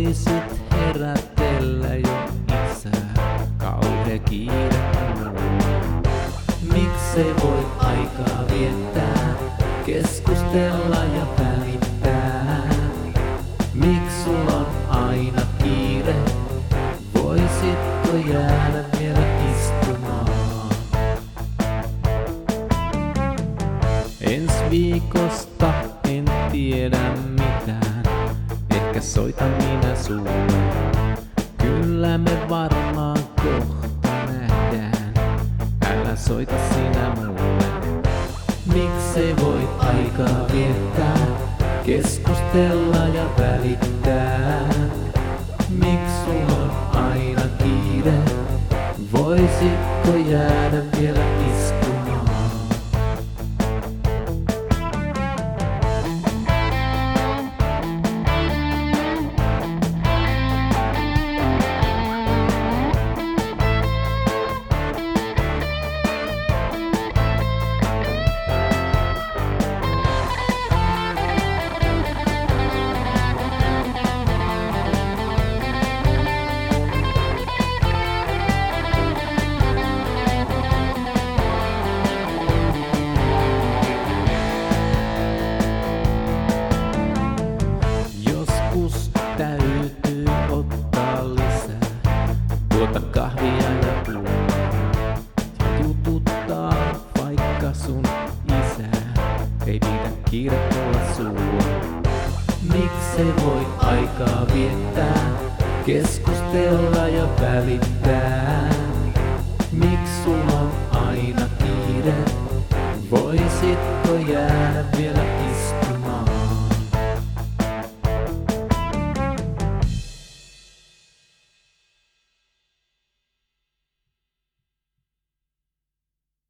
voisit herätellä jo isää, kauhe kiire mulla. Miksei voi aikaa viettää, keskustella ja välittää? Miks sulla on aina kiire, voisitko jäädä vielä istumaan? Ensi viikosta en tiedä mitään, ehkä soitan minä sulle. Kyllä me varmaan kohta nähdään, älä soita sinä mulle. Miksei voi aikaa viettää, keskustella ja välittää? Miks sulla on aina kiire, voisitko jäädä vielä istumaan? Täytyy ottaa lisää tuota kahvia ja pullaa ja jututtaa vaikka sun isää. Ei pidä kiire olla sulla. Miksei voi aikaa viettää, keskustella ja välittää? Miks sulla on aina kiire, voisitko jäädä vielä